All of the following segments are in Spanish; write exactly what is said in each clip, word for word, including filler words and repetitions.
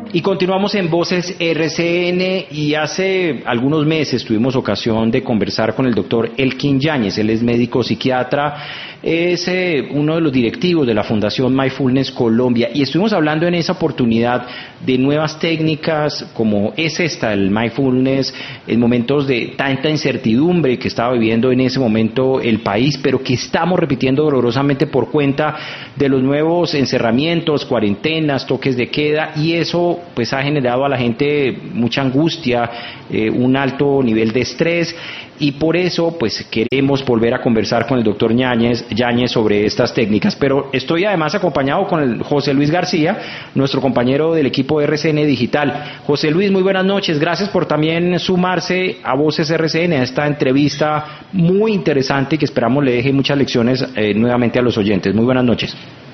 Y continuamos en Voces R C N y hace algunos meses tuvimos ocasión de conversar con el doctor Elkin Yáñez. Él es médico psiquiatra, es eh, uno de los directivos de la Fundación Mindfulness Colombia y estuvimos hablando en esa oportunidad de nuevas técnicas como es esta, el mindfulness, en momentos de tanta incertidumbre que estaba viviendo en ese momento el país, pero que estamos repitiendo dolorosamente por cuenta de los nuevos encerramientos, cuarentenas, toques de queda, y eso pues ha generado a la gente mucha angustia, eh, un alto nivel de estrés, y por eso pues queremos volver a conversar con el doctor Yáñez, Yáñez sobre estas técnicas. Pero estoy además acompañado con el José Luis García, nuestro compañero del equipo de R C N Digital. José Luis, muy buenas noches, gracias por también sumarse a Voces R C N, a esta entrevista muy interesante que esperamos le deje muchas lecciones eh, nuevamente a los oyentes. Muy buenas noches.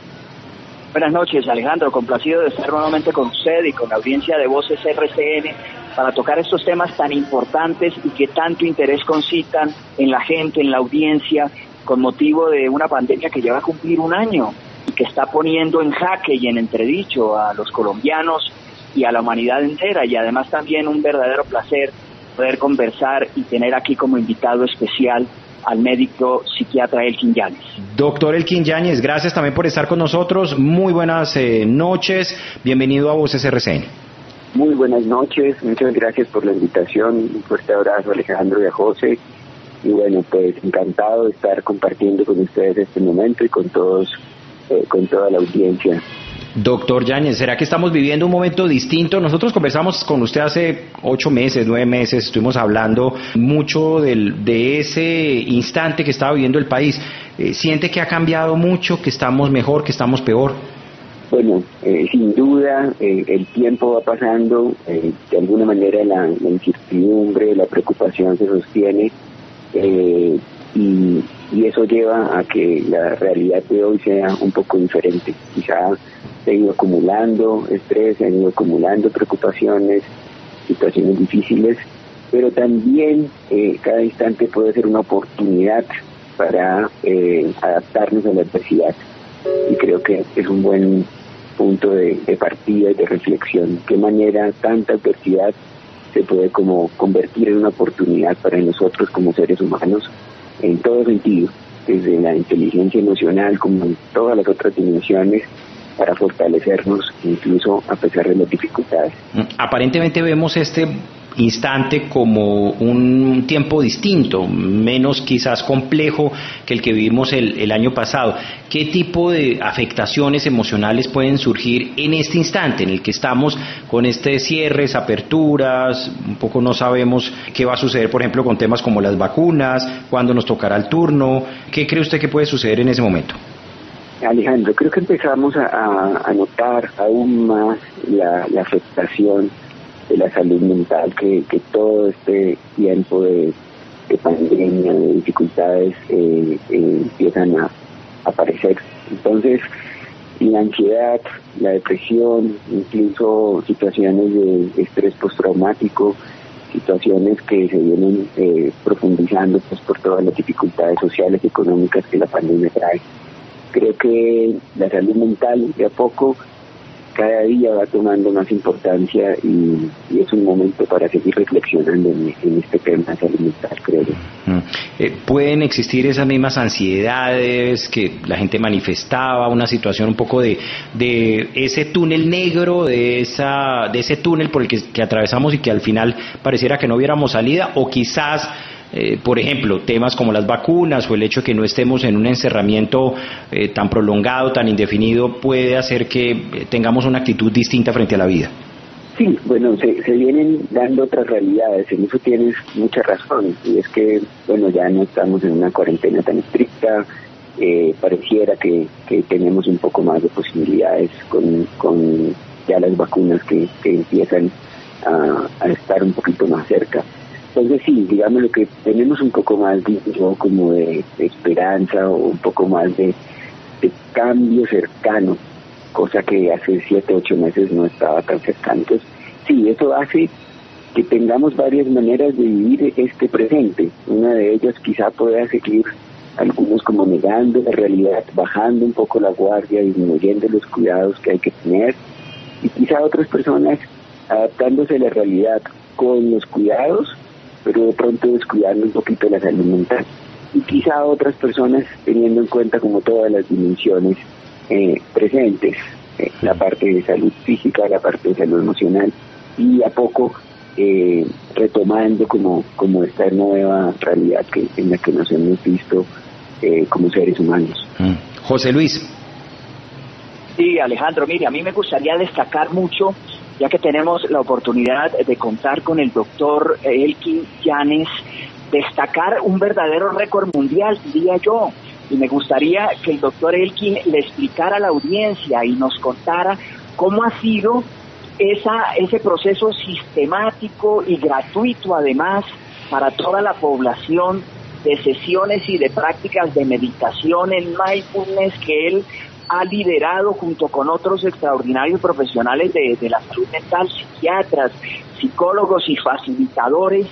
Buenas noches, Alejandro, complacido de estar nuevamente con usted y con la audiencia de Voces R C N para tocar estos temas tan importantes y que tanto interés concitan en la gente, en la audiencia, con motivo de una pandemia que lleva a cumplir un año y que está poniendo en jaque y en entredicho a los colombianos y a la humanidad entera, y además también un verdadero placer poder conversar y tener aquí como invitado especial al médico psiquiatra Elkin Yáñez. Doctor Elkin Yáñez, gracias también por estar con nosotros. Muy buenas eh, noches. Bienvenido a Voces R C N. Muy buenas noches. Muchas gracias por la invitación. Un fuerte abrazo a Alejandro y a José. Y bueno, pues encantado de estar compartiendo con ustedes este momento y con todos, eh, con toda la audiencia. Doctor Yáñez, ¿será que estamos viviendo un momento distinto? Nosotros conversamos con usted hace ocho meses, nueve meses, estuvimos hablando mucho del, de ese instante que estaba viviendo el país. Eh, ¿Siente que ha cambiado mucho, que estamos mejor, que estamos peor? Bueno, eh, sin duda eh, el tiempo va pasando, eh, de alguna manera la, la incertidumbre, la preocupación se sostiene, eh, y, y eso lleva a que la realidad de hoy sea un poco diferente. Quizá se ha ido acumulando estrés, se han ido acumulando preocupaciones, situaciones difíciles, pero también eh, cada instante puede ser una oportunidad para eh, adaptarnos a la adversidad, y creo que es un buen punto de, de partida y de reflexión. ¿Qué manera tanta adversidad se puede como convertir en una oportunidad para nosotros como seres humanos en todo sentido, desde la inteligencia emocional como en todas las otras dimensiones, para fortalecernos incluso a pesar de las dificultades? Aparentemente vemos este instante como un tiempo distinto, menos quizás complejo que el que vivimos el, el año pasado. ¿Qué tipo de afectaciones emocionales pueden surgir en este instante en el que estamos con este cierres, aperturas? Un poco no sabemos qué va a suceder, por ejemplo, con temas como las vacunas, cuándo nos tocará el turno. ¿Qué cree usted que puede suceder en ese momento? Alejandro, creo que empezamos a, a, a notar aún más la, la afectación de la salud mental que, que todo este tiempo de, de pandemia, de dificultades eh, eh, empiezan a, a aparecer. Entonces, la ansiedad, la depresión, incluso situaciones de estrés postraumático, situaciones que se vienen eh, profundizando pues por todas las dificultades sociales y económicas que la pandemia trae. Creo que la salud mental de a poco cada día va tomando más importancia, y, y es un momento para seguir reflexionando en, en este tema de salud mental, creo yo. Mm. Eh, ¿Pueden existir esas mismas ansiedades que la gente manifestaba, una situación un poco de, de ese túnel negro, de esa de ese túnel por el que, que atravesamos y que al final pareciera que no viéramos salida? O quizás Eh, por ejemplo, temas como las vacunas o el hecho de que no estemos en un encerramiento eh, tan prolongado, tan indefinido, puede hacer que eh, tengamos una actitud distinta frente a la vida. Sí, bueno, se, se vienen dando otras realidades, en eso tienes mucha razón, y es que, bueno, ya no estamos en una cuarentena tan estricta, eh, pareciera que, que tenemos un poco más de posibilidades con, con ya las vacunas que, que empiezan a, a estar un poquito más cerca. Entonces sí, digamos lo que tenemos un poco más de, como de, de esperanza, o un poco más de, de cambio cercano, cosa que hace siete, ocho meses no estaba tan cercano. Entonces sí, eso hace que tengamos varias maneras de vivir este presente. Una de ellas quizá pueda seguir algunos como negando la realidad, bajando un poco la guardia, disminuyendo los cuidados que hay que tener. y quizá otras personas adaptándose a la realidad con los cuidados, pero de pronto descuidando un poquito la salud mental. Y quizá otras personas teniendo en cuenta como todas las dimensiones eh, presentes, eh, la parte de salud física, la parte de salud emocional, y a poco eh, retomando como, como esta nueva realidad que en la que nos hemos visto eh, como seres humanos. Mm. José Luis. Sí, Alejandro, mire, a mí me gustaría destacar mucho, ya que tenemos la oportunidad de contar con el doctor Elkin Yanes, destacar un verdadero récord mundial, diría yo, y me gustaría que el doctor Elkin le explicara a la audiencia y nos contara cómo ha sido esa ese proceso sistemático y gratuito, además, para toda la población, de sesiones y de prácticas de meditación en mindfulness que él ha liderado junto con otros extraordinarios profesionales de, de la salud mental, psiquiatras, psicólogos y facilitadores,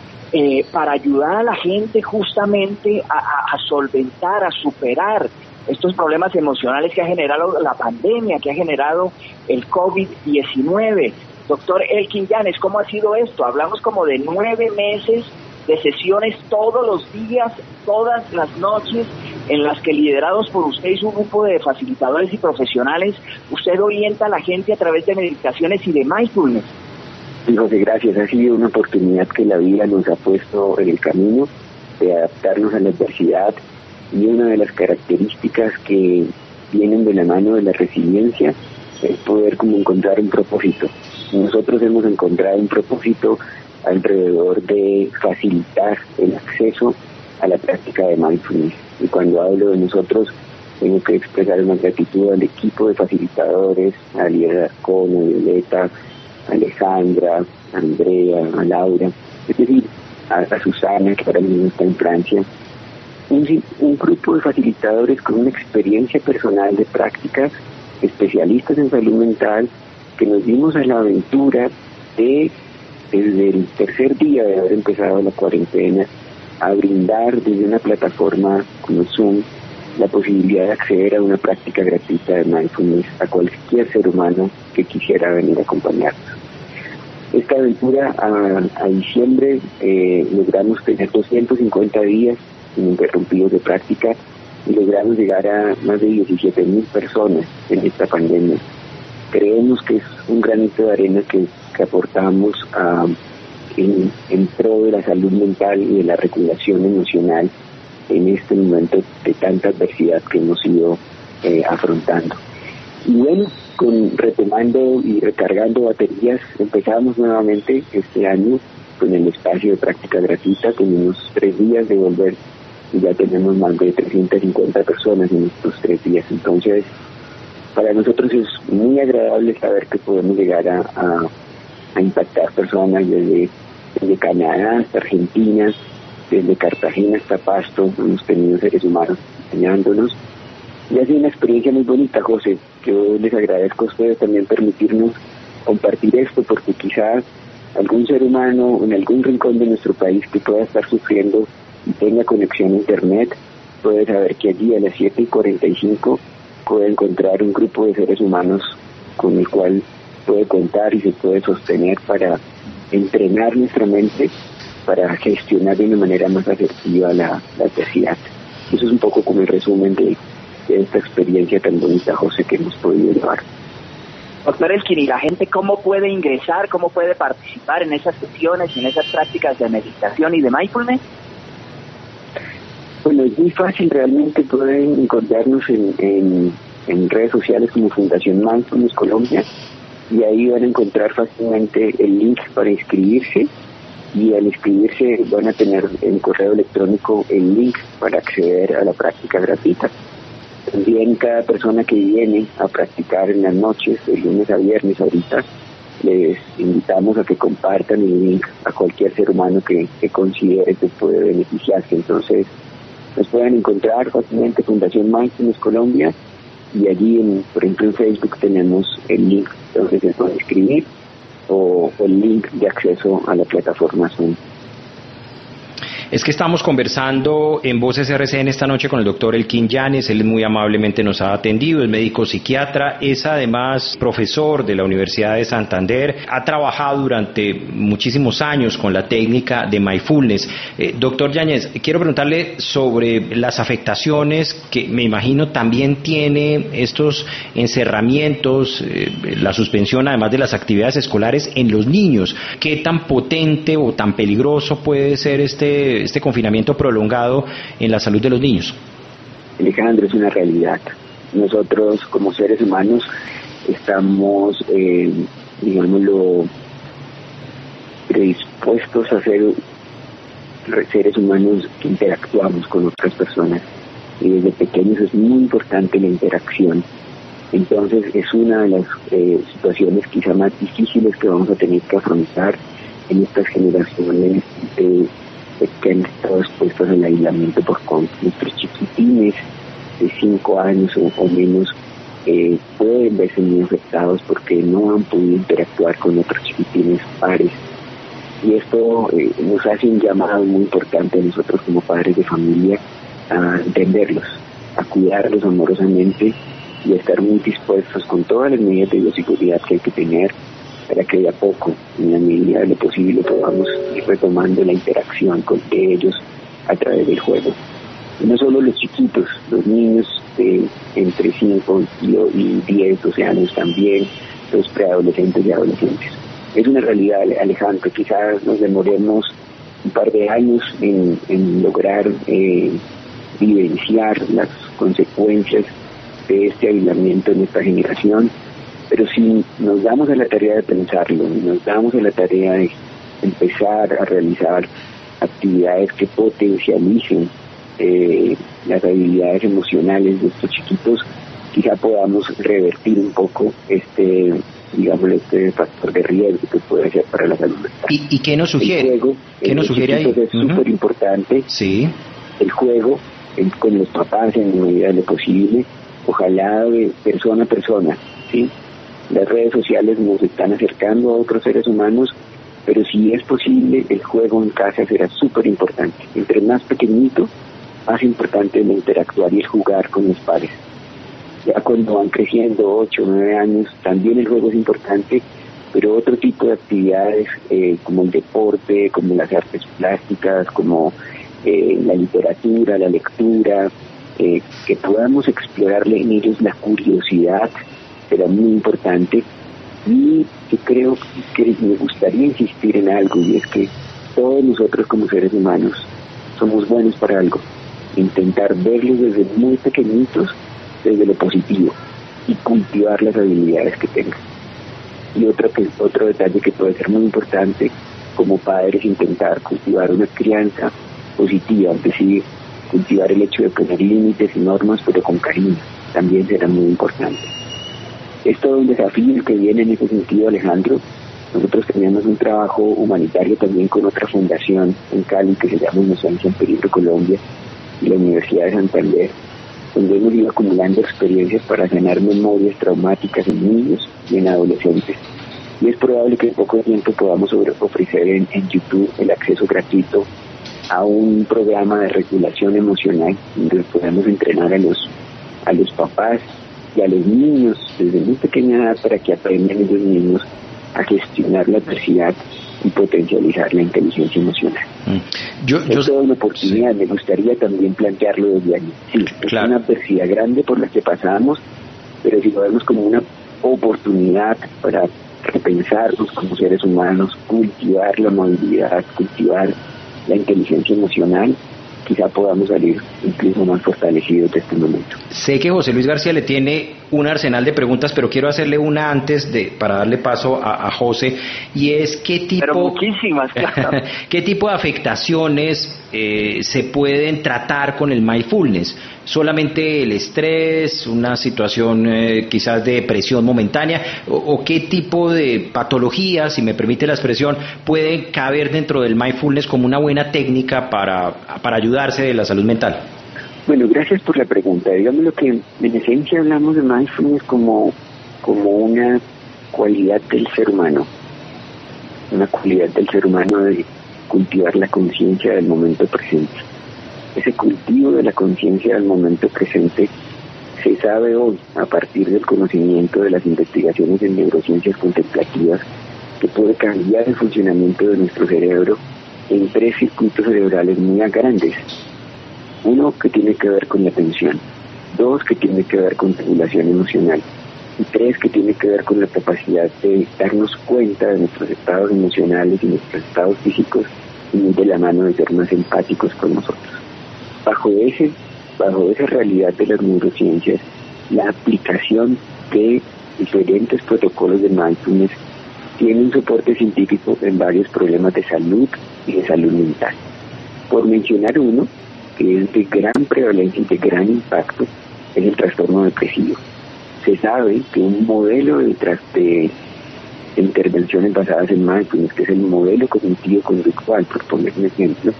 eh, para ayudar a la gente justamente a, a, a solventar, a superar estos problemas emocionales que ha generado la pandemia, que ha generado el COVID diecinueve. Doctor Elkin Yanes, ¿cómo ha sido esto? Hablamos como de nueve meses de sesiones todos los días, todas las noches, en las que, liderados por usted y su grupo de facilitadores y profesionales, usted orienta a la gente a través de meditaciones y de mindfulness. José, gracias. Ha sido una oportunidad que la vida nos ha puesto en el camino de adaptarnos a la adversidad, y una de las características que vienen de la mano de la resiliencia es poder como encontrar un propósito. Nosotros hemos encontrado un propósito alrededor de facilitar el acceso a la práctica de mindfulness. Y cuando hablo de nosotros, tengo que expresar una gratitud al equipo de facilitadores, a Lidia Arcón, a Violeta, a Alejandra, a Andrea, a Laura, es decir, a, a Susana, que ahora mismo está en Francia. Un, un grupo de facilitadores con una experiencia personal de prácticas, especialistas en salud mental, que nos dimos a la aventura de, desde el tercer día de haber empezado la cuarentena, a brindar desde una plataforma como Zoom la posibilidad de acceder a una práctica gratuita de mindfulness a cualquier ser humano que quisiera venir a acompañarnos. Esta aventura a, a diciembre eh, logramos tener doscientos cincuenta días ininterrumpidos de práctica y logramos llegar a más de diecisiete mil personas en esta pandemia. Creemos que es un granito de arena que, que aportamos a, en, en pro de la salud mental y de la regulación emocional en este momento de tanta adversidad que hemos ido eh, afrontando. Y bueno, con, retomando y recargando baterías, empezamos nuevamente este año con el espacio de práctica gratuita. Tenemos tres días de volver y ya tenemos más de trescientas cincuenta personas en estos tres días. Entonces, para nosotros es muy agradable saber que podemos llegar a, a, a impactar personas desde, desde Canadá hasta Argentina, desde Cartagena hasta Pasto. Hemos tenido seres humanos enseñándonos. Y ha sido una experiencia muy bonita, José. Yo les agradezco a ustedes también permitirnos compartir esto, porque quizás algún ser humano en algún rincón de nuestro país que pueda estar sufriendo y tenga conexión a internet, puede saber que allí a las siete y cuarenta y cinco puede encontrar un grupo de seres humanos con el cual puede contar y se puede sostener para entrenar nuestra mente para gestionar de una manera más asertiva la, la adversidad. Eso es un poco como el resumen de, de esta experiencia tan bonita, José, que hemos podido llevar. Doctor Elkin, ¿y la gente cómo puede ingresar, cómo puede participar en esas sesiones, en esas prácticas de meditación y de mindfulness? Bueno, es muy fácil, realmente pueden encontrarnos en, en, en redes sociales como Fundación Mindfulness Colombia, y ahí van a encontrar fácilmente el link para inscribirse, y al inscribirse van a tener en correo electrónico el link para acceder a la práctica gratuita. También cada persona que viene a practicar en las noches, de lunes a viernes ahorita, les invitamos a que compartan el link a cualquier ser humano que, que considere que puede beneficiarse. Entonces, nos pueden encontrar fácilmente Fundación Mindfulness Colombia, y allí, en, por ejemplo, en Facebook tenemos el link donde se puede escribir, o el link de acceso a la plataforma Zoom. Es que estamos conversando en Voces R C N esta noche con el doctor Elkin Yáñez. Él muy amablemente nos ha atendido, es médico psiquiatra, es además profesor de la Universidad de Santander, ha trabajado durante muchísimos años con la técnica de mindfulness. Eh, doctor Yáñez, quiero preguntarle sobre las afectaciones que me imagino también tiene estos encerramientos, eh, la suspensión además de las actividades escolares en los niños. ¿Qué tan potente o tan peligroso puede ser este, este confinamiento prolongado en la salud de los niños? Alejandro, es una realidad. Nosotros como seres humanos estamos, eh, digámoslo, predispuestos a ser seres humanos que interactuamos con otras personas. Y desde pequeños es muy importante la interacción. Entonces es una de las eh, situaciones quizá más difíciles que vamos a tener que afrontar en estas generaciones eh, que han estado expuestas al aislamiento por COVID. Nuestros chiquitines de cinco años o, o menos eh, pueden verse muy afectados porque no han podido interactuar con otros chiquitines pares. Y esto eh, nos hace un llamado muy importante a nosotros como padres de familia a entenderlos, a cuidarlos amorosamente y a estar muy dispuestos con todas las medidas de bioseguridad que hay que tener para que de a poco, en la medida de lo posible, podamos ir retomando la interacción con ellos a través del juego. Y no solo los chiquitos, los niños de entre cinco y diez, doce años también, los preadolescentes y adolescentes. Es una realidad, Alejandro, quizás nos demoremos un par de años en, en lograr eh, vivenciar las consecuencias de este aislamiento en esta generación, pero si nos damos a la tarea de pensarlo, nos damos a la tarea de empezar a realizar actividades que potencialicen eh, las habilidades emocionales de estos chiquitos, quizá podamos revertir un poco este, digamos, este factor de riesgo que puede ser para la salud mental. ¿Y, y qué nos sugiere? El juego, ¿Qué nos sugiere ahí? Es súper uh-huh. importante. Sí. El juego el, con los papás en la medida de lo posible, ojalá de persona a persona, ¿sí? Las redes sociales nos están acercando a otros seres humanos, pero si es posible, el juego en casa será súper importante. Entre más pequeñito, más importante es el interactuar y el jugar con los padres. Ya cuando van creciendo, ocho, nueve años, también el juego es importante, pero otro tipo de actividades eh, como el deporte, como las artes plásticas, como eh, la literatura, la lectura, eh, que podamos explorarle en ellos la curiosidad, será muy importante. Y yo creo que me gustaría insistir en algo, y es que todos nosotros como seres humanos somos buenos para algo. Intentar verlos desde muy pequeñitos, desde lo positivo, y cultivar las habilidades que tengan. Y otro, que, otro detalle que puede ser muy importante como padres, intentar cultivar una crianza positiva, es decir, cultivar el hecho de poner límites y normas, pero con cariño, también será muy importante. Es todo un desafío que viene en ese sentido, Alejandro. Nosotros tenemos un trabajo humanitario también con otra fundación en Cali que se llama Inocencia en Peligro Colombia y la Universidad de Santander, donde hemos ido acumulando experiencias para sanar memorias traumáticas en niños y en adolescentes. Y es probable que en poco tiempo podamos ofrecer en, en YouTube el acceso gratuito a un programa de regulación emocional, donde podemos entrenar a los, a los papás y a los niños desde muy pequeña edad para que aprendan esos niños a gestionar la adversidad y potencializar la inteligencia emocional. Mm. Yo, yo, es toda una oportunidad, sí. Me gustaría también plantearlo desde allí. Sí, es claro. Una adversidad grande por la que pasamos, pero si lo vemos como una oportunidad para repensarnos como seres humanos, cultivar la movilidad, cultivar la inteligencia emocional, quizá podamos salir incluso más fortalecidos de este momento. Sé que José Luis García le tiene un arsenal de preguntas, pero quiero hacerle una antes de para darle paso a, a José, y es qué tipo, pero muchísimas, claro. qué tipo de afectaciones eh, se pueden tratar con el mindfulness. Solamente el estrés, una situación eh, quizás de depresión momentánea, o, o qué tipo de patologías, si me permite la expresión, pueden caber dentro del mindfulness como una buena técnica para, para ayudarse de la salud mental. Bueno, gracias por la pregunta. Digamos lo que en esencia hablamos de mindfulness como, como una cualidad del ser humano, una cualidad del ser humano de cultivar la conciencia del momento presente. Ese cultivo de la conciencia del momento presente se sabe hoy, a partir del conocimiento de las investigaciones en neurociencias contemplativas, que puede cambiar el funcionamiento de nuestro cerebro en tres circuitos cerebrales muy grandes. Uno que tiene que ver con la atención, dos que tiene que ver con regulación emocional y tres que tiene que ver con la capacidad de darnos cuenta de nuestros estados emocionales y nuestros estados físicos y de la mano de ser más empáticos con nosotros. Bajo ese, bajo esa realidad de las neurociencias, la aplicación de diferentes protocolos de mindfulness tiene un soporte científico en varios problemas de salud y de salud mental. Por mencionar uno, que es de gran prevalencia y de gran impacto, es el trastorno depresivo. Se sabe que un modelo de, de, de intervenciones basadas en mindfulness, que es el modelo cognitivo conductual, por poner un ejemplo,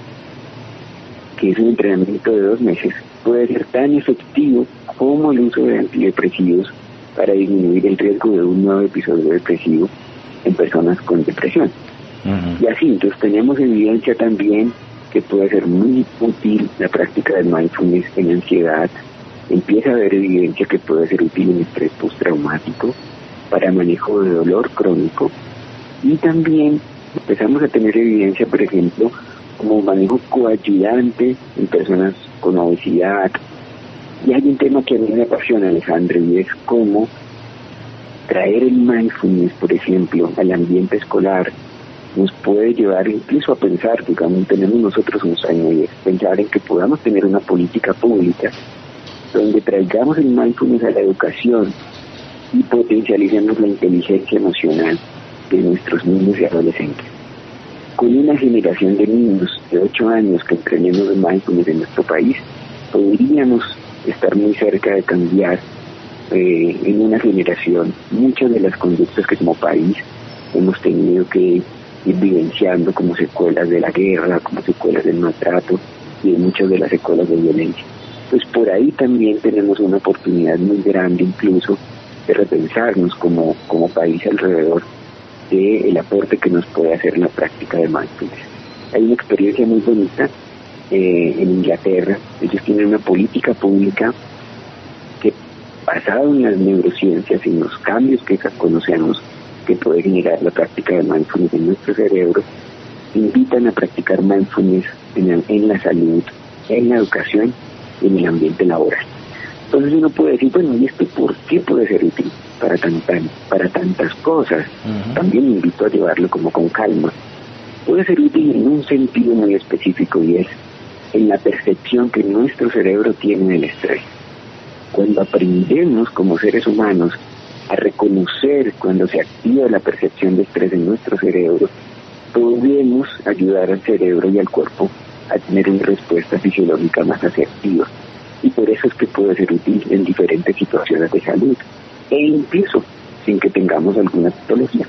que es un entrenamiento de dos meses, puede ser tan efectivo como el uso de antidepresivos para disminuir el riesgo de un nuevo episodio depresivo en personas con depresión. Uh-huh. Y así, entonces tenemos evidencia también que puede ser muy útil la práctica del mindfulness en ansiedad. Empieza a haber evidencia que puede ser útil en estrés postraumático, para manejo de dolor crónico, y también empezamos a tener evidencia, por ejemplo, como manejo coayudante en personas con obesidad. Y hay un tema que a mí me apasiona, Alejandro, y es cómo traer el mindfulness, por ejemplo, al ambiente escolar nos puede llevar incluso a pensar, digamos, tenemos nosotros un sueño, y es pensar en que podamos tener una política pública donde traigamos el mindfulness a la educación y potencialicemos la inteligencia emocional de nuestros niños y adolescentes. Con una generación de niños de ocho años que entrenemos el mindfulness en nuestro país, podríamos estar muy cerca de cambiar eh, en una generación muchas de las conductas que como país hemos tenido que ir vivenciando como secuelas de la guerra, como secuelas del maltrato y de muchas de las secuelas de violencia. Pues por ahí también tenemos una oportunidad muy grande incluso de repensarnos como, como país alrededor del aporte que nos puede hacer la práctica de mindfulness. Hay una experiencia muy bonita eh, en Inglaterra. Ellos tienen una política pública que, basada en las neurociencias, en los cambios que conocemos que puede generar la práctica de mindfulness en nuestro cerebro, invitan a practicar mindfulness en la, en la salud, en la educación y en el ambiente laboral. Entonces uno puede decir, bueno, ¿y esto por qué puede ser útil para, tan, tan, para tantas cosas? Uh-huh. También invito a llevarlo como con calma. Puede ser útil en un sentido muy específico, y es en la percepción que nuestro cerebro tiene del estrés. Cuando aprendemos como seres humanos a reconocer cuando se activa la percepción de estrés en nuestro cerebro, podemos ayudar al cerebro y al cuerpo a tener una respuesta fisiológica más asertiva. Y por eso es que puede ser útil en diferentes situaciones de salud, e incluso sin que tengamos alguna patología.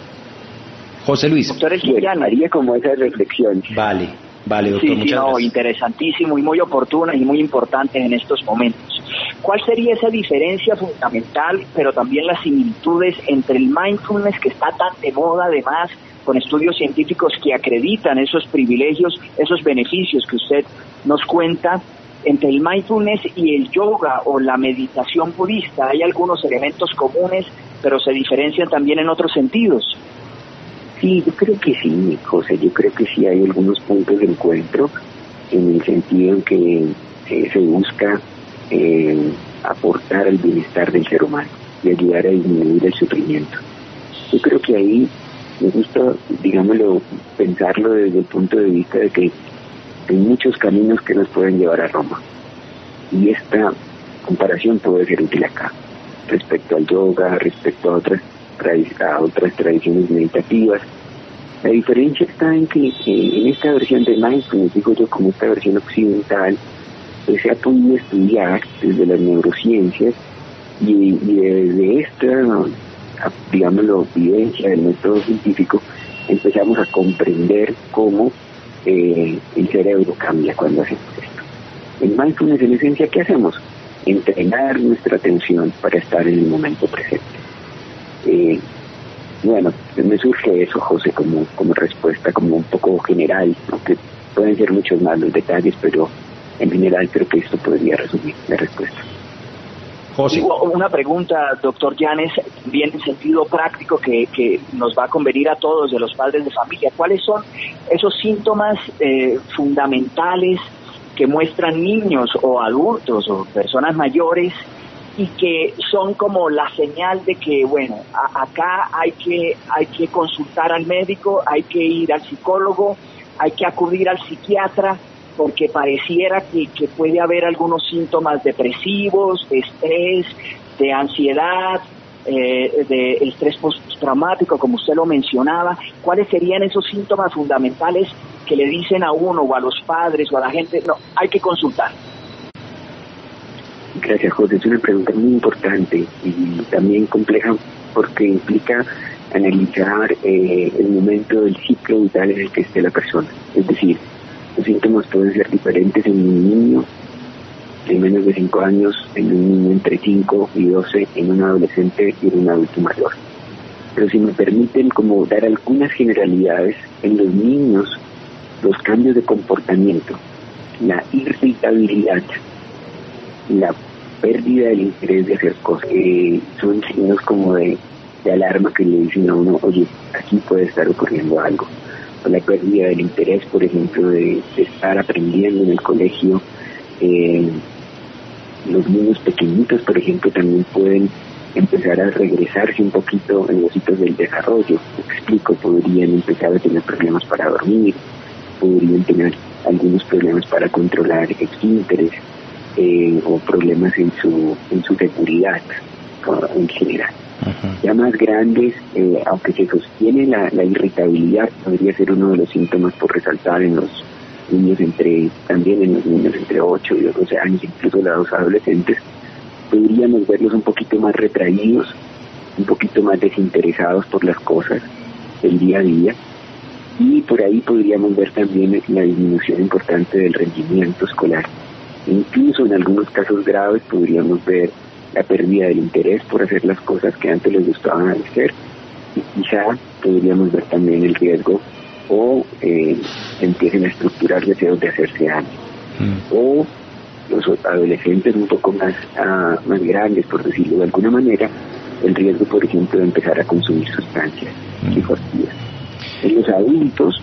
José Luis. Doctor Bueno, haría como esa reflexión. Vale, vale, doctor. Sí, sí, no, gracias. Interesantísimo y muy oportuna y muy importante en estos momentos. ¿Cuál sería esa diferencia fundamental, pero también las similitudes entre el mindfulness, que está tan de moda además, con estudios científicos que acreditan esos privilegios, esos beneficios que usted nos cuenta, entre el mindfulness y el yoga o la meditación budista? Hay algunos elementos comunes, pero se diferencian también en otros sentidos. Sí, yo creo que sí, José, yo creo que sí hay algunos puntos de encuentro, en el sentido en que eh, se busca eh, aportar al bienestar del ser humano y ayudar a disminuir el sufrimiento. Yo creo que ahí me gusta, digámoslo, pensarlo desde el punto de vista de que hay muchos caminos que nos pueden llevar a Roma, y esta comparación puede ser útil acá, respecto al yoga, respecto a otras, a otras tradiciones meditativas. La diferencia está en que eh, en esta versión de mindfulness, digo yo, como esta versión occidental, pues se ha podido estudiar desde las neurociencias y, y desde esta, digámoslo, evidencia del método científico, empezamos a comprender cómo Eh, el cerebro cambia cuando hacemos esto. En mindfulness, en esencia, ¿qué hacemos? Entrenar nuestra atención para estar en el momento presente. Eh, Bueno, me surge eso, José, como, como respuesta, como un poco general, aunque pueden ser muchos más los detalles, pero en general creo que esto podría resumir la respuesta. José. Una pregunta, doctor Llanes, bien en sentido práctico que, que nos va a convenir a todos de los padres de familia. ¿Cuáles son esos síntomas eh, fundamentales que muestran niños o adultos o personas mayores y que son como la señal de que, bueno, a, acá hay que, hay que consultar al médico, hay que ir al psicólogo, hay que acudir al psiquiatra, porque pareciera que, que puede haber algunos síntomas depresivos, de estrés, de ansiedad, eh, de estrés postraumático, como usted lo mencionaba? ¿Cuáles serían esos síntomas fundamentales que le dicen a uno o a los padres o a la gente, no, hay que consultar? Gracias, José. Es una pregunta muy importante y también compleja porque implica analizar eh, el momento del ciclo vital en el que esté la persona. Es decir, los síntomas pueden ser diferentes en un niño de menos de cinco años, en un niño entre cinco y doce, en un adolescente y en un adulto mayor. Pero si me permiten como dar algunas generalidades, en los niños los cambios de comportamiento, la irritabilidad, la pérdida del interés de hacer cosas, eh, son signos como de, de alarma que le dicen a uno, oye, aquí puede estar ocurriendo algo. O la pérdida del interés, por ejemplo, de, de estar aprendiendo en el colegio. Eh, los niños pequeñitos, por ejemplo, también pueden empezar a regresarse un poquito en los hitos del desarrollo. Me explico, podrían empezar a tener problemas para dormir, podrían tener algunos problemas para controlar esfínteres, eh, o problemas en su en su seguridad en general. Uh-huh. Ya más grandes, eh, aunque se sostiene la, la irritabilidad, podría ser uno de los síntomas por resaltar en los niños entre, también en los niños entre ocho y doce años, incluso los adolescentes, podríamos verlos un poquito más retraídos, un poquito más desinteresados por las cosas del día a día, y por ahí podríamos ver también la disminución importante del rendimiento escolar. Incluso en algunos casos graves podríamos ver la pérdida del interés por hacer las cosas que antes les gustaban hacer, y quizá podríamos ver también el riesgo o eh, empiecen a estructurar deseos de hacerse daño. Mm. O los adolescentes un poco más, uh, más grandes, por decirlo de alguna manera, el riesgo, por ejemplo, de empezar a consumir sustancias mm. psicoactivas. En los adultos,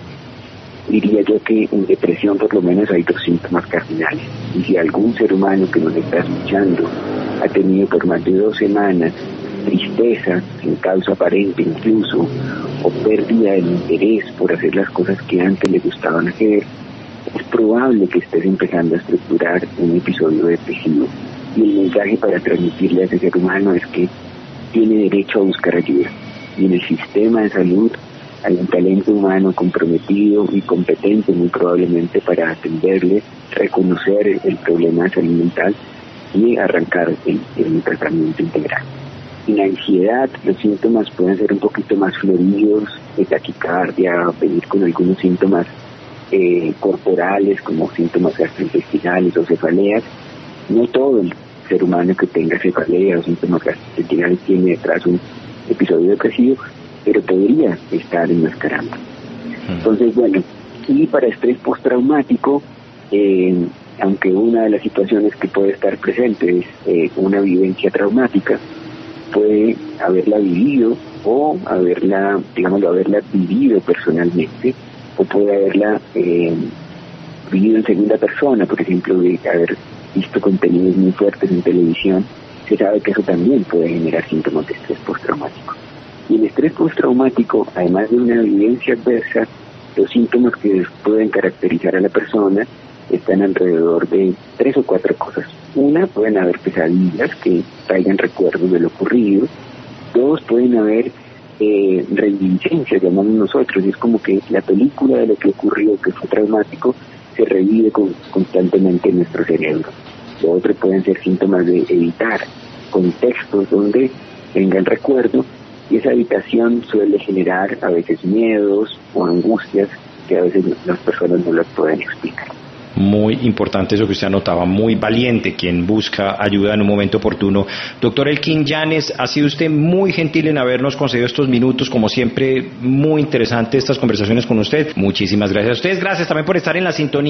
diría yo que en depresión por lo menos hay dos síntomas cardinales. Y si algún ser humano que nos está escuchando ha tenido por más de dos semanas tristeza, sin causa aparente incluso, o pérdida del interés por hacer las cosas que antes le gustaban hacer, es probable que estés empezando a estructurar un episodio depresivo. Y el mensaje para transmitirle a ese ser humano es que tiene derecho a buscar ayuda. Y en el sistema de salud hay un talento humano comprometido y competente muy probablemente para atenderle, reconocer el problema de salud mental y arrancar el, el tratamiento integral. En la ansiedad, los síntomas pueden ser un poquito más floridos, de taquicardia, venir con algunos síntomas eh, corporales, como síntomas gastrointestinales o cefaleas. No todo el ser humano que tenga cefalea o síntomas gastrointestinales tiene detrás un episodio depresivo, pero podría estar enmascarando. Entonces, bueno, y para estrés postraumático, eh, aunque una de las situaciones que puede estar presente es eh, una vivencia traumática, puede haberla vivido o haberla, digámoslo, haberla vivido personalmente, o puede haberla eh, vivido en segunda persona, por ejemplo, de haber visto contenidos muy fuertes en televisión. Se sabe que eso también puede generar síntomas de estrés postraumático. Y el estrés postraumático, además de una vivencia adversa, los síntomas que pueden caracterizar a la persona están alrededor de tres o cuatro cosas. Una, pueden haber pesadillas que traigan recuerdos de lo ocurrido. Dos, pueden haber eh, reminiscencias, llamamos nosotros, y es como que la película de lo que ocurrió, que fue traumático, se revive con, constantemente en nuestro cerebro. Lo otro pueden ser síntomas de evitar contextos donde venga el recuerdo, y esa evitación suele generar a veces miedos o angustias que a veces las personas no las pueden explicar. Muy importante eso que usted anotaba, muy valiente quien busca ayuda en un momento oportuno. Doctor Elkin Yanes, ha sido usted muy gentil en habernos concedido estos minutos, como siempre, muy interesante estas conversaciones con usted. Muchísimas gracias a ustedes, gracias también por estar en la sintonía.